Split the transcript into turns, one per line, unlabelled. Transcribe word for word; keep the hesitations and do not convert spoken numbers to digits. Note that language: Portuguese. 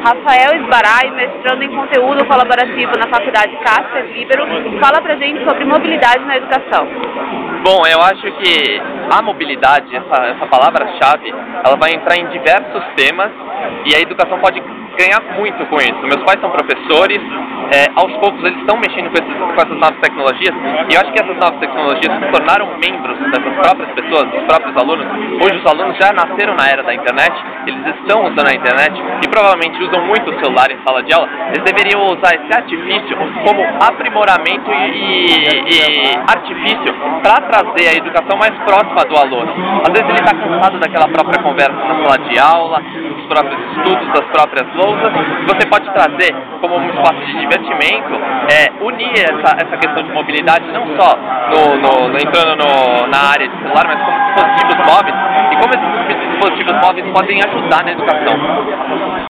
Rafael Esbarai, mestrando em conteúdo colaborativo na Faculdade Casper Libero, fala pra gente sobre mobilidade na educação.
Bom, eu acho que a mobilidade, essa, essa palavra-chave, ela vai entrar em diversos temas e a educação pode ganhar muito com isso. Meus pais são professores, é, aos poucos eles estão mexendo com, esses, com essas novas tecnologias e eu acho que essas novas tecnologias se tornaram membros dessas próprias pessoas, dos próprios alunos. Hoje os alunos já nasceram na era da internet, eles estão usando a internet e provavelmente usam muito o celular em sala de aula. Eles deveriam usar esse artifício como aprimoramento e, e artifício para trazer a educação mais próxima do aluno. Às vezes ele está cansado daquela própria conversa na sala de aula, dos próprios estudos, das próprias louças. Você pode trazer como um espaço de divertimento, é, unir essa, essa questão de mobilidade não só no, no, no, entrando no, na área de celular, mas como dispositivos móveis e como esses dispositivos móveis podem ajudar na educação.